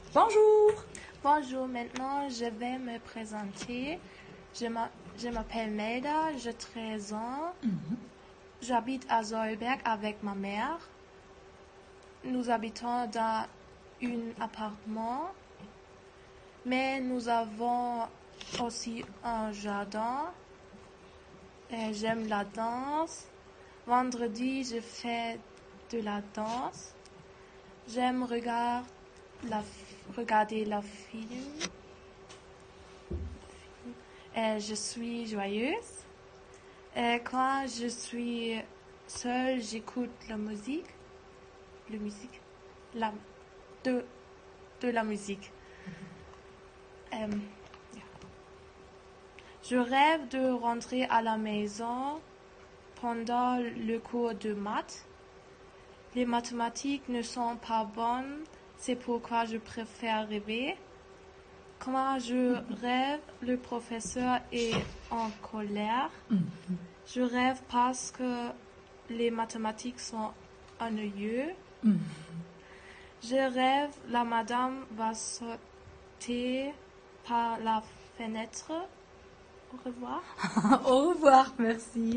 Bonjour. Bonjour, maintenant je vais me présenter. Je m'appelle Melda, j'ai 13 ans. J'habite à Zollberg avec ma mère. Nous habitons dans un appartement, mais nous avons aussi un jardin. Et j'aime la danse. Vendredi, je fais de la danse. J'aime regarder le film. Et je suis joyeuse. Et quand je suis seule, j'écoute la musique. De la musique. Je rêve de rentrer à la maison pendant le cours de maths. Les mathématiques ne sont pas bonnes, c'est pourquoi je préfère rêver. Quand je rêve, le professeur est en colère. Je rêve parce que les mathématiques sont ennuyeux. Je rêve, la madame va sauter par la fenêtre. Au revoir. Au revoir, merci.